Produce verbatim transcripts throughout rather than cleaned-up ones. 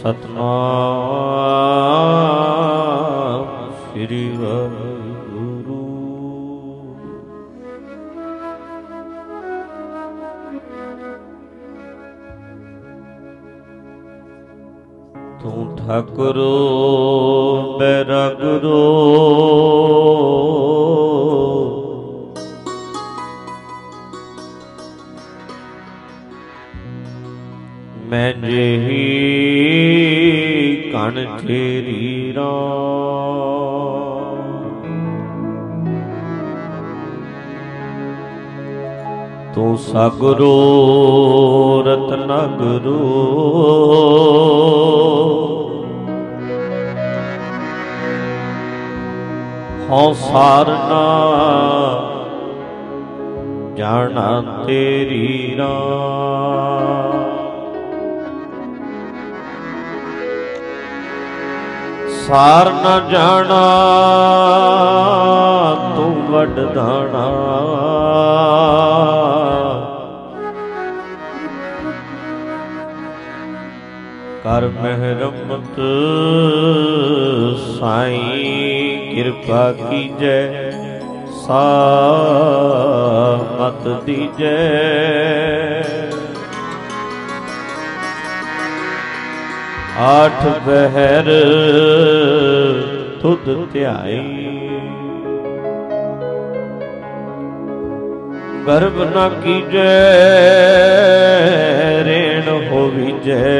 ਸਤਨਾਮ ਸ੍ਰੀ ਵਾਹਿਗੁਰੂ। ਤੂੰ ਠਾਕੁਰੋ ਬੈਰਾਗੁਰੋ ਮੈਂ ਜਿਹੀ ਕਣ ਤੇਰੀ ਰਾਮ। ਤੂੰ ਸਾਗਰੋ ਰਤਨਾਗਰੋ ਹਉ ਸਾਰਨਾ ਜਾਣਾ ਤੇਰੀ ਰਾਮ। ਸਾਰ ਨ ਜਾਣਾ ਤੂੰ ਵਡਦਾਣਾ। ਕਰ ਮਿਹਰਮਤ ਸਾਈਂ ਕਿਰਪਾ ਕੀਜੈ ਸਾਮਤ ਦੀਜੈ। ਆਠ ਬਹਿਰ ਤੁਧ ਧਿਆਈ ਗਰਭ ਨ ਕੀਜੈ ਰੇਣ ਹੋਵੀਜੈ।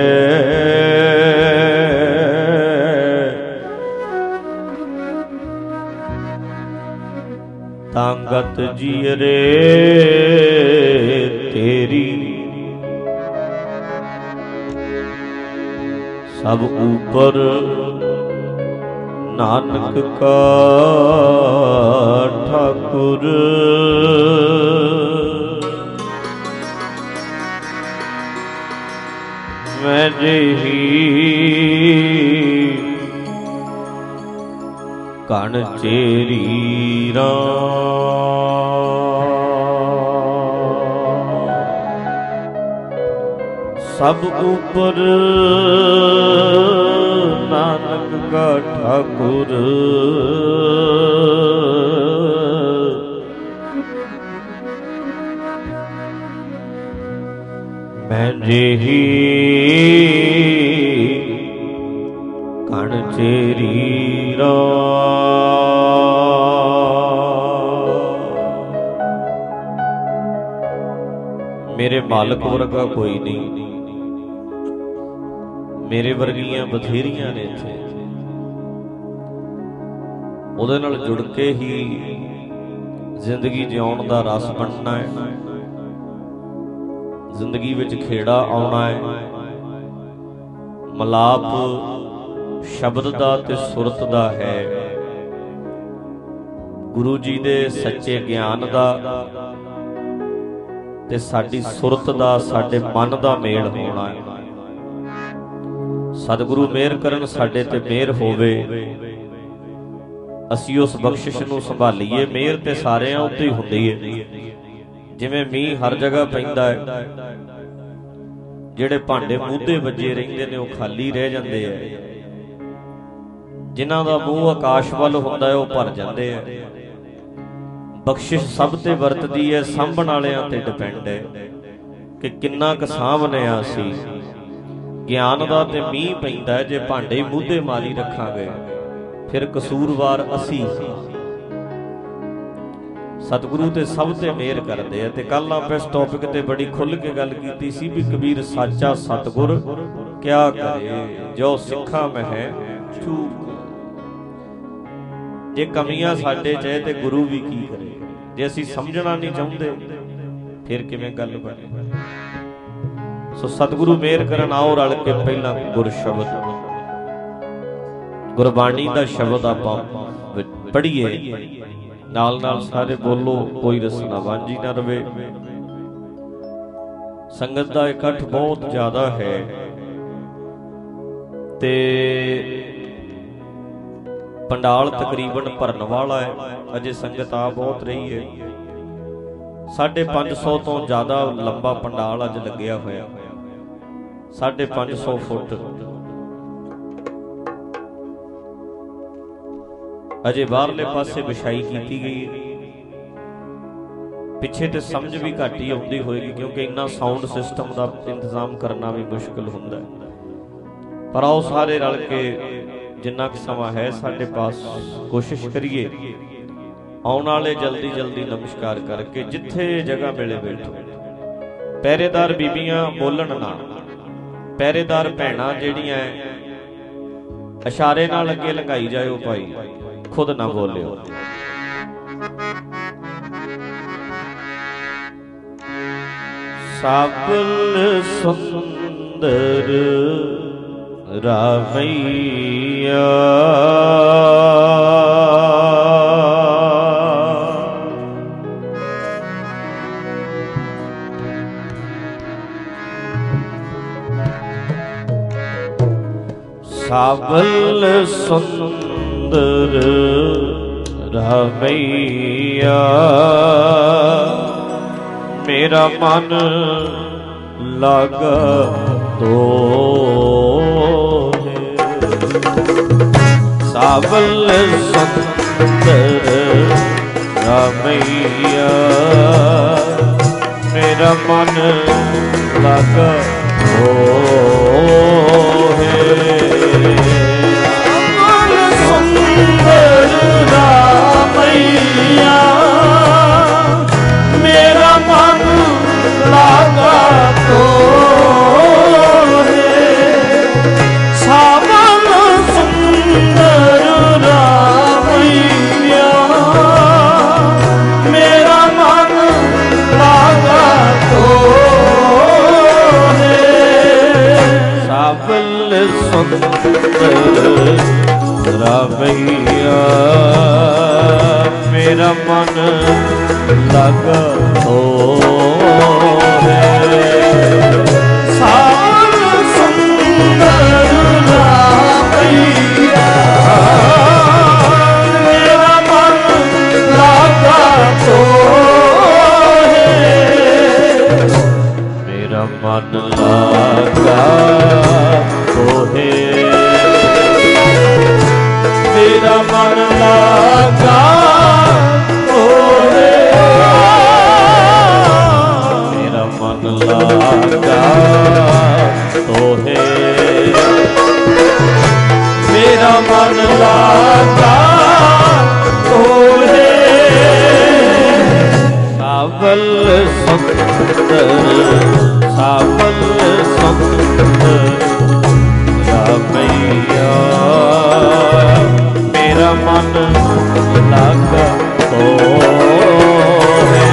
ਤਾਂਗਤ ਜੀਅਰੇ ਤੇਰੀ ਸਭ ਉਪਰ ਨਾਨਕ ਕਾ ਠਾਕੁਰ। ਮੈਂ ਜਿਹੀ ਕਣ ਚੇਰੀ ਰਾਮ। ਸਭ ਉਪਰ ਨਾਨਕ ਕਾ ਠਾਕੁਰ। ਮੈਂ ਜਿਹੀ ਕਣ ਚੇਰੀ ਰਾਮ। ਮੇਰੇ ਮਾਲਕ ਵਰਗਾ ਕੋਈ ਨਹੀਂ, ਮੇਰੇ ਵਰਗੀਆਂ ਬਥੇਰੀਆਂ ਨੇ ਇੱਥੇ। ਉਹਦੇ ਨਾਲ ਜੁੜ ਕੇ ਹੀ ਜ਼ਿੰਦਗੀ ਜਿਉਣ ਦਾ ਰਸ ਬਣਨਾ ਹੈ, ਜ਼ਿੰਦਗੀ ਵਿੱਚ ਖੇੜਾ ਆਉਣਾ ਹੈ। ਮਲਾਪ ਸ਼ਬਦ ਦਾ ਤੇ ਸੁਰਤ ਦਾ ਹੈ, ਗੁਰੂ ਜੀ ਦੇ ਸੱਚੇ ਗਿਆਨ ਦਾ ਤੇ ਸਾਡੀ ਸੁਰਤ ਦਾ, ਸਾਡੇ ਮਨ ਦਾ ਮੇਲ ਹੋਣਾ ਹੈ। ਸਤਿਗੁਰੂ ਮਿਹਰ ਕਰਨ, ਸਾਡੇ ਤੇ ਮਿਹਰ ਹੋਵੇ, ਅਸੀਂ ਉਸ ਬਖਸ਼ਿਸ਼ ਨੂੰ ਸੰਭਾਲੀਏ। ਮਿਹਰ ਤੇ ਸਾਰਿਆਂ ਉੱਤੇ ਹੀ ਹੁੰਦੀ ਹੈ। ਜਿਵੇਂ ਮੀਂਹ ਹਰ ਜਗ੍ਹਾ ਪੈਂਦਾ ਹੈ, ਜਿਹੜੇ ਭਾਂਡੇ ਮੂਧੇ ਵੱਜੇ ਰਹਿੰਦੇ ਨੇ ਉਹ ਖਾਲੀ ਰਹਿ ਜਾਂਦੇ ਆ, ਜਿਨ੍ਹਾਂ ਦਾ ਮੂੰਹ ਆਕਾਸ਼ ਵੱਲ ਹੁੰਦਾ ਹੈ ਉਹ ਭਰ ਜਾਂਦੇ ਆ। ਬਖਸ਼ਿਸ਼ ਸਭ ਤੇ ਵਰਤਦੀ ਹੈ, ਸਾਂਭਣ ਵਾਲਿਆਂ ਤੇ ਡਿਪੈਂਡ ਹੈ ਕਿ ਕਿੰਨਾ ਕੁ ਸਾਂਭਨੇ ਆ ਅਸੀਂ। ਗਿਆਨ ਦਾ ਤੇ ਮੀਂਹ ਪੈਂਦਾ ਹੈ, ਜੇ ਭਾਂਡੇ ਮੂਧੇ ਮਾਰੀ ਰੱਖਾਂਗੇ ਫਿਰ ਕਸੂਰਵਾਰ ਅਸੀਂ। ਸਤਿਗੁਰੂ ਤੇ ਸਭ ਤੇ ਮਿਹਰ ਕਰਦੇ ਆ। ਤੇ ਕੱਲ ਆਪਾਂ ਇਸ ਟੌਪਿਕ ਤੇ ਬੜੀ ਖੁੱਲ੍ਹ ਕੇ ਗੱਲ ਕੀਤੀ ਸੀ ਵੀ ਕਬੀਰ ਸਾਚਾ ਸਤਿਗੁਰ ਕਿਆ ਕਰੇ, ਜੋ ਸਿੱਖਾਂ ਮਹਿ ਚੂਕ। ਜੇ ਕਮੀਆਂ ਸਾਡੇ ਚ ਹੈ ਤੇ ਗੁਰੂ ਵੀ ਕੀ ਕਰੇ। ਜੇ ਅਸੀਂ ਸਮਝਣਾ ਨਹੀਂ ਚਾਹੁੰਦੇ ਫਿਰ ਕਿਵੇਂ ਗੱਲ ਬਣੇ। ਸੋ ਸਤਿਗੁਰੂ ਮਿਹਰ ਕਰਨ। ਆਓ ਰਲ ਕੇ ਪਹਿਲਾਂ ਗੁਰ ਸ਼ਬਦ, ਗੁਰਬਾਣੀ ਦਾ ਸ਼ਬਦ ਆਪਾਂ ਪੜ੍ਹੀਏ, ਨਾਲ ਨਾਲ ਸਾਰੇ ਬੋਲੋ, ਕੋਈ ਰਸਨਾ ਵਾਂਝੀ ਨਾ ਰਵੇ। ਸੰਗਤ ਦਾ ਇਕੱਠ ਬਹੁਤ ਜ਼ਿਆਦਾ ਹੈ ਤੇ ਪੰਡਾਲ ਤਕਰੀਬਨ ਭਰਨ ਵਾਲਾ ਹੈ। ਅਜੇ ਸੰਗਤ ਆ ਬਹੁਤ ਰਹੀ ਹੈ। ਸਾਢੇ ਪੰਜ ਸੌ ਤੋਂ ਜ਼ਿਆਦਾ ਲੰਬਾ ਪੰਡਾਲ ਅੱਜ ਲੱਗਿਆ ਹੋਇਆ। ਸਾਢੇ ਪੰਜ ਸੌ ਫੁੱਟ अजे बाहरले पासे विछाई की गई है। पिछे तो समझ भी घट ही आती होएगी क्योंकि इन्ना साउंड सिस्टम का इंतजाम करना भी मुश्किल होंदा है। पर आओ सारे रल के जिन्ना क समा है साडे पास कोशिश करिए आने वाले जल्दी जल्दी नमस्कार करके जिथे जगह मिले बैठो। पहरेदार बीबियां बोलन ना, पहरेदार भैणां जिहड़ियां इशारे नाल अगे लंघाई जाओ भाई, खुद ना बोलिओ। साबल सुंदर रामैया साबल सुंदर रामैया मेरा मन लागा तो साबल सुंदर रामैया मेरा मन लागा तो सुंदर रामैया मेरा मन लागा तो साबल सुंदर रामैया मेरा मन लागा तो साबल सुंदर रामैया मेरा मन लागा तो साबल सुंदर रामैया मेरा मन लागा तो मेरा मन लागा तो है मेरा मन लागा तो है मेरा मन लागा तो है मेरा मन लागा तो है साबल सुंदर साबल सुंदर रामैया मेरा मन लागा तो है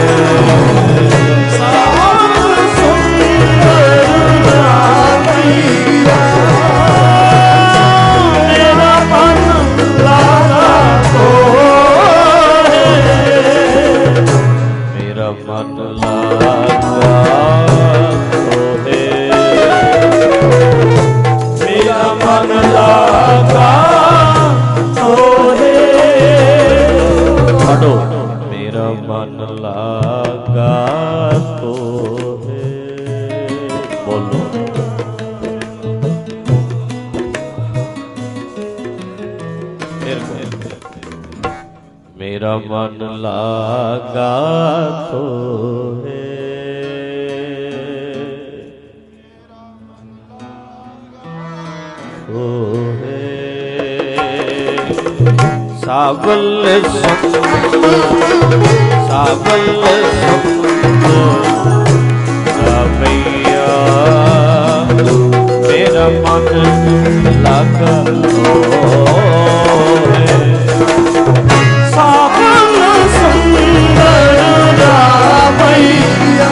साबल सुंदर रामैया मेरा मन लागा तो है मेरा मन लागा तो है मेरा मन लागा तो है पढ़ो मेरा मन लागा तो है बोलो मेरा मन लागा तो है तो है साबल साबल रामैया मेरा मन लागा तो है साबल सुंदर रामैया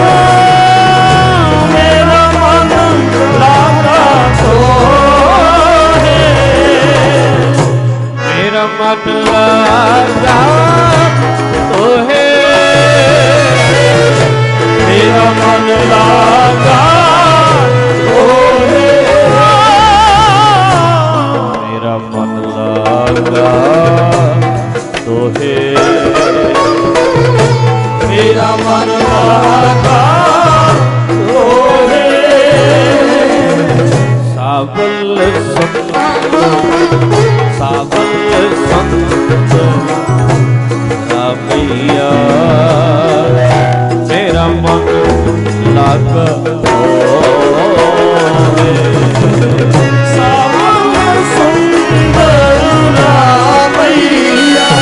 मेरा मन लागा तो है मेरा मन लागा तो है मेरा मन लागा तो है मेरा मन लागा तो है मेरा मन लागा तो है साबल साबल होवे। सावन सुंदर रामैया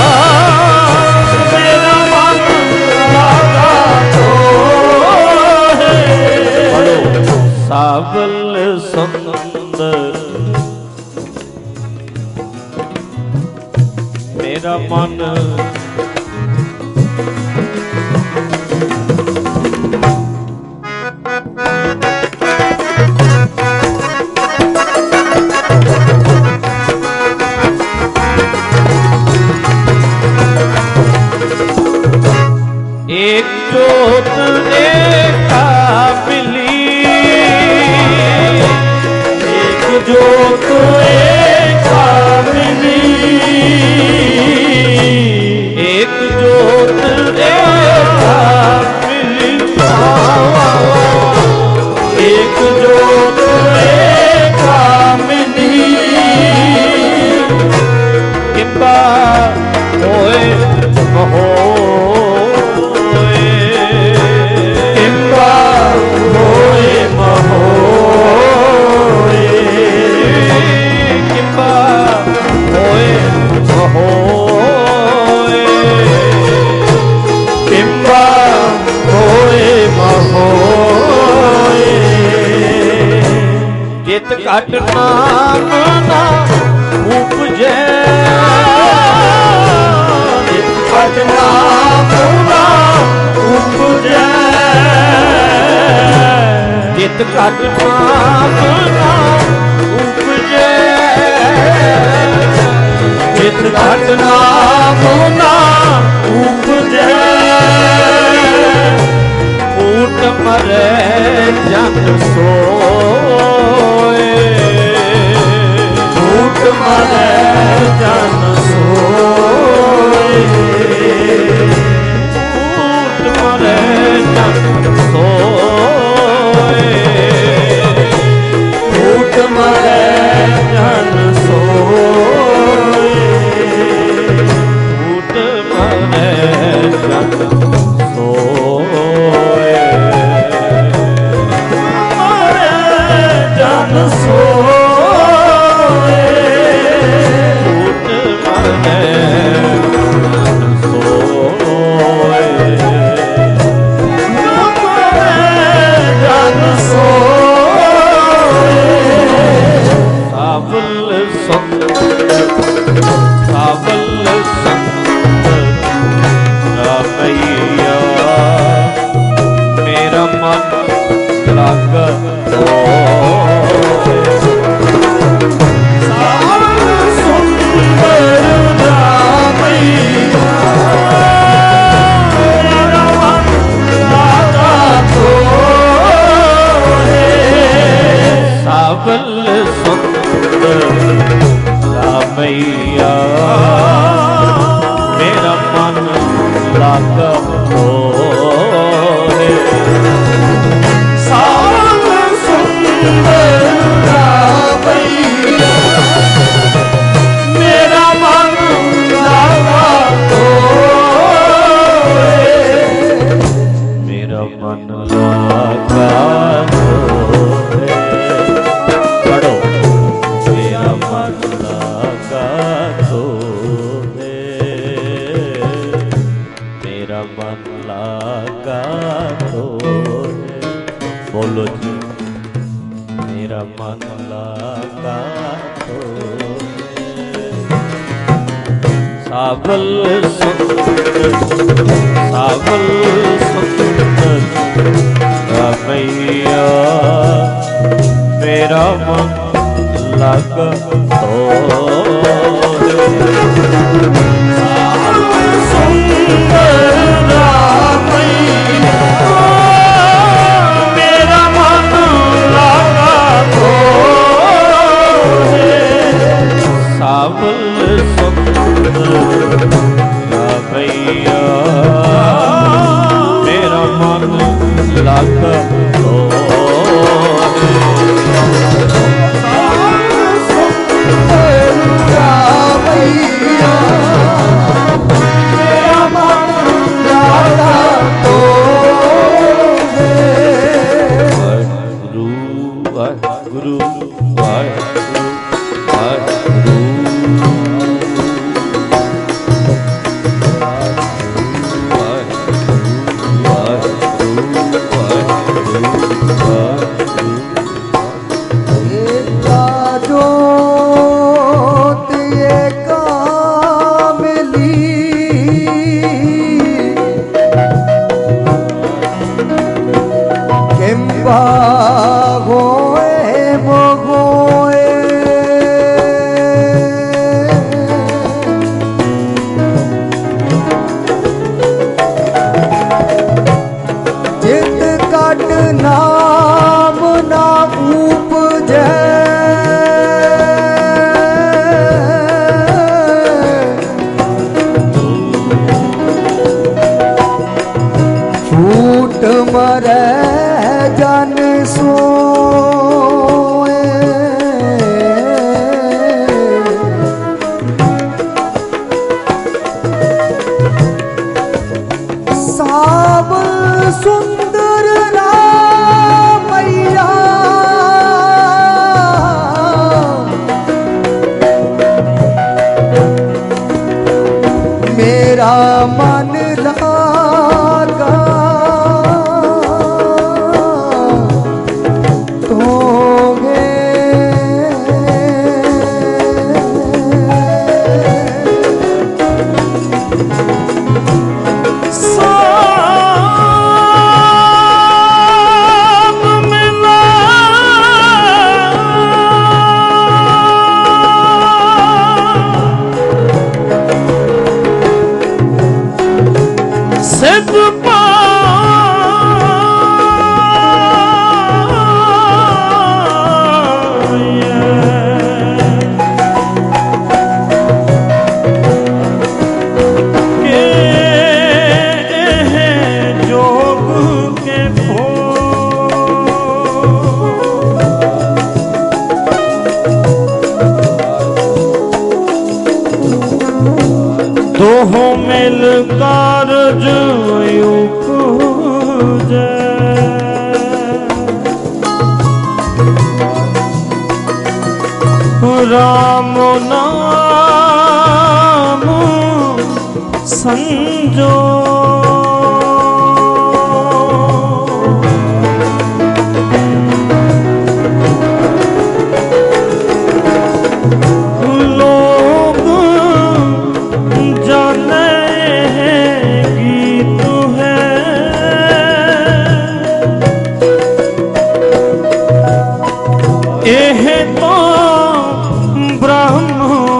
मेरा मन लागा होवे। सावल सुंदर मेरा मन एक जोत एका मिली, एक जोत एका मिली, एक जोत एका मिली, एक जोत एका मिली। किंबा होए महोए, किंबा होए महोए, किंबा होए महोए, किंबा होए महोए। जित घट नाम ना उपजै, जित घट नाम ना उपजै, जित घट नाम ना उपजै, जित घट नाम ना उपजै। फूट मरै जन सोए, फूट मरै जन सोए, फूट मरै जन सोए, फूट मरै जन सोए, फूट मरै जन सोए, मरै जन सोए, फूट मरै सोए, जन सोए। सावल सुंदर सावल सुंदर रामैया मेरा मन लागा होवे। सावन सुंदर रामैया मेरा मन लागा होवे। सावल सुंदर रामैया मेरा मन लागा होवे। सावन सुंदर रामैया मेरा मन लागा होवे। मेरा मन लागा होवे। पढ़ो। मेरा मन लागा होवे, मेरा मन लागा होवे। बोलो जी। मेरा मन लागा होवे। सावल सुंदर सावल सुंदर रामैया मेरा मन लागा होवे। सावन सुंदर रामैया मेरा मन लागा होवे। सावल सुंदर रामैया मेरा मन लागा होवे। सावन सुंदर रामैया मेरा मन लागा होवे। हो मिल कारज उपजे। राम नाम संजो लोग जाने गीत है। एह तो ब्रह्म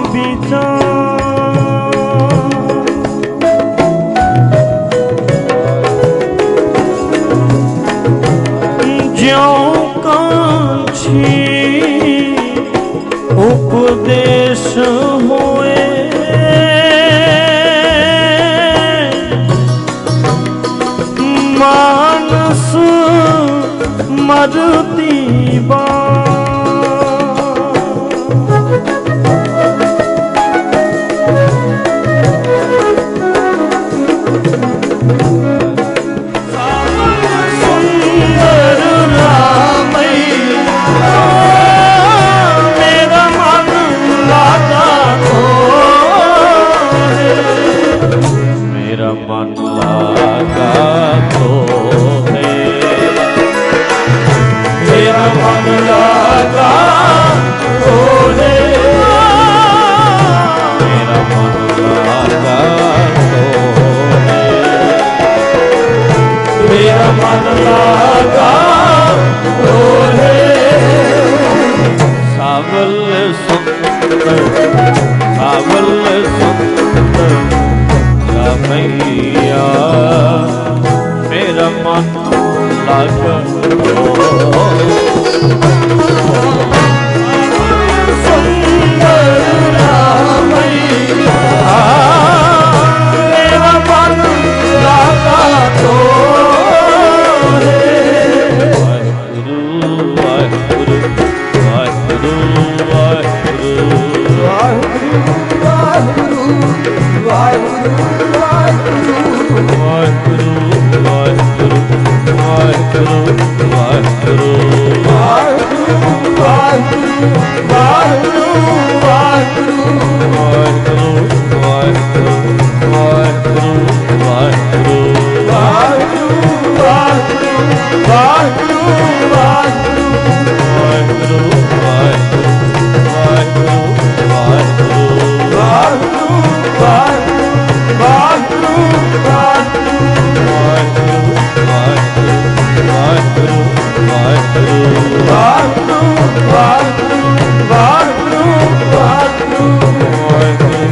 ज्यों कांछी उपदेश होए। मानस मरती बा मन लागा तो है। मेरा मन लागा तो है। मेरा मन लागा तो है। मेरा मन लागा तो है। सावल सुंदर सावल सुंदर मैया मेरा मन लागा सुंदर मैया मेरा मन लागा तो वाहिगुरु वाहिगुरु वाहिगुरु वाहिगुरु वाहिगुरु वाहिगुरु वाहिगुरु वाहिगुरु वाहिगुरु वाहिगुरु वाहिगुरु वाहिगुरु वाहिगुरु वाहिगुरु वाहिगुरु वाहिगुरु वाहिगुरु वाहिगुरु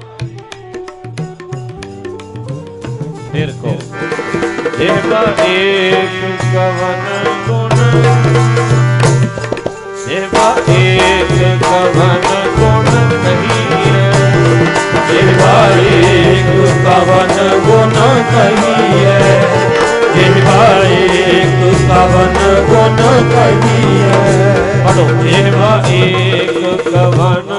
फिर को जेवा एक कवन गुण, जेवा एक कवन गुण कहिए, जेवा एक कवन गुण कहिए, जेवा एक कवन गुण कहिए। पढ़ो जेवा एक कवन,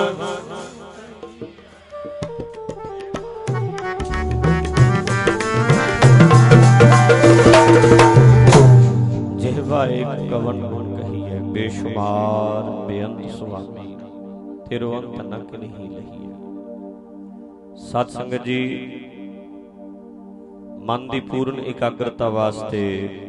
जेवा एक कवन गुण कहिए, बेशुमार बेअंत सुआमी, तेरो अंत नक नहीं लहीए। सत संगत जी, मन की पूर्ण एकाग्रता वास्ते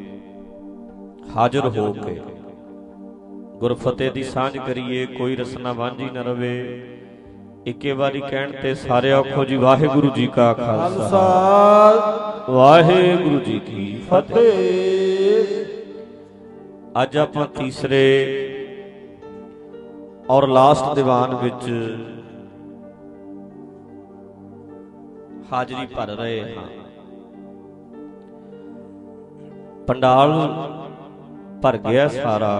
हाजिर हो के गुरफतेह दी सांझ करिए। कोई रसना वांझी न रवे। इक्के बारी कहण ते सारे आखो जी वाहिगुरु जी का खालसा, वाहिगुरु जी की फतेह। अज आपां तीसरे और लास्ट दीवान विच हाजरी भर रहे हाँ। पंडाल भर गया सारा।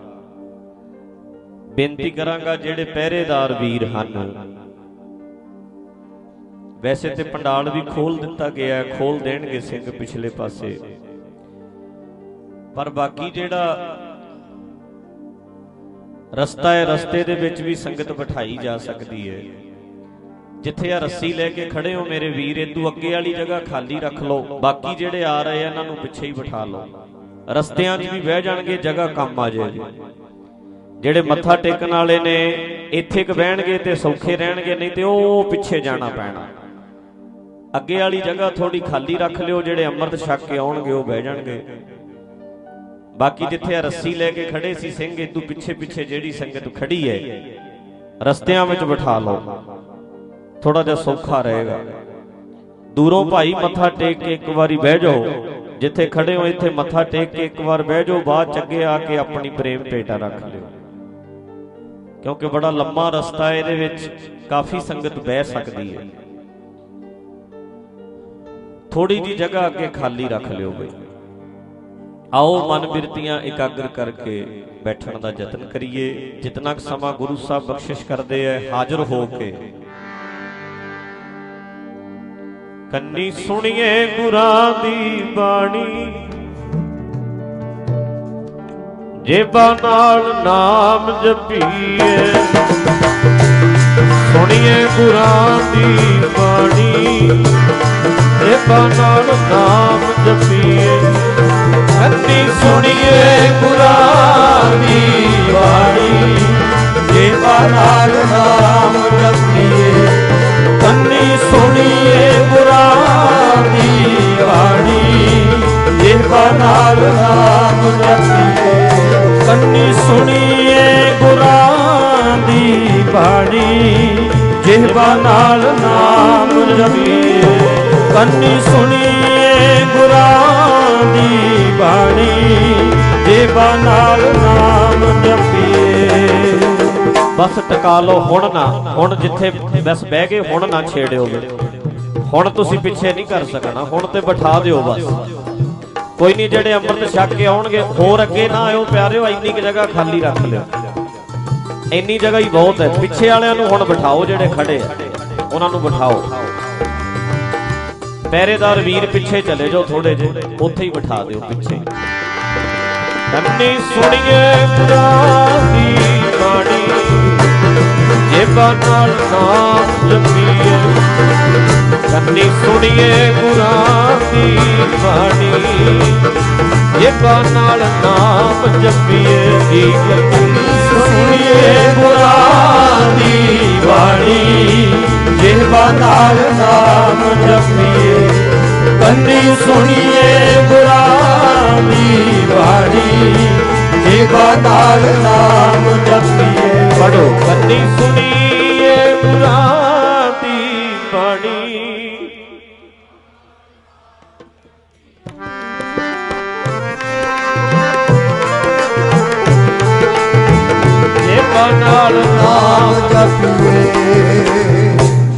बेनती करांगा जेड़े पहरेदार वीर हन, वैसे तो पंडाल भी खोल दिता गया, खोल देणगे सिंह पिछले पासे, पर बाकी जेड़ा रस्ता है रस्ते दे विच भी संगत बिठाई जा सकती है। जिथे आ रस्सी लैके खड़े हो मेरे वीर, इदू अगे वाली जगह खाली रख लो, बाकी जेड़े आ रहे हैं इन्हां नूं पिछे ही बिठा लो। रस्तियां 'च भी बह जाणगे, जगह कम आ जाएगी। जेड़े मत्था टेकण वाले ने इत्थे क बहणगे ते सौखे रहणगे, नहीं ते ओह पिछे जाना पैना। अगे वाली जगह थोड़ी खाली रख लिओ, जेड़े अमृत छक के आउणगे ओह बह जाणगे। बाकी जिथे रस्सी लैके खड़े सी सिंह, इदू पिछे पिछे जेड़ी संगत खड़ी है रस्तियां विच बिठा लो, थोड़ा जिहा सौखा रहेगा। दूरों भाई मत्था टेक के एक बारी बह जाओ, जिथे खड़े हो इत्थे मत्था टेक के एक बार बह जाओ, बाद अगे आके अपनी प्रेम भेटा रख लिओ, क्योंकि बड़ा लंबा रस्ता है, इहदे विच काफ़ी संगत बह सकती है। थोड़ी जी जगह अगे खाली रख लिओ बई। आओ मन बिरतियां एकाग्र करके बैठण दा यतन करिए। जितना समा गुरु साहब बख्शिश करते हैं, हाजिर हो के कन्नी सुनिए गुरां दी बाणी, जेबा नाल नाम जपीए। सुनिए गुरां दी बाणी, जेबा नाल नाम जपीए। कन्नी सुनिए गुरां दी बाणी, जेबा नाल नाम जपीए। कन्नी सुनिए गुरां दी बाणी, जेबा नाल नाम जपीए। कन्नी सुनिए गुरां दी बाणी, जेबा नाल नाम जपीए। कन्नी सुनिए गुरां दी बाणी, जेबा नाल नाम जपीए। बस टका लो हुण ना, हुण जिथे बस बह गए हुण ना छेड़िओ। हुण तुसीं पिछे नहीं कर सकना, हुण ते बिठा दिओ बस। कोई नहीं, जेड़े अमृत छक के आउणगे होर अगे ना आयो प्यारिओ, इन्नी क जगह खाली रख लिओ, इन्नी जगह ही बहुत है। पिछे वालिआं नूं हुण बिठाओ, जेड़े खड़े उन्हां नूं बिठाओ। पहरेदार वीर पिछे चले जाओ, थोड़े जे उत्थे ही बिठा दिओ पिछे। कन्नी सुनिए गुरां दी बाणी, जेबा नाल नाम जपीए। कन्नी सुनिए गुरां दी बाणी, जेबा नाल नाम जपीए। कन्नी सुनिए गुरां दी बाणी, जेबा नाल नाम जपीए। कन्नी सुनिए गुरां दी बाणी, जेबा नाल नाम जपीए। पढ़ो कन्नी सुनिए गुरां दी बाणी, जेबा नाल नाम जपीए।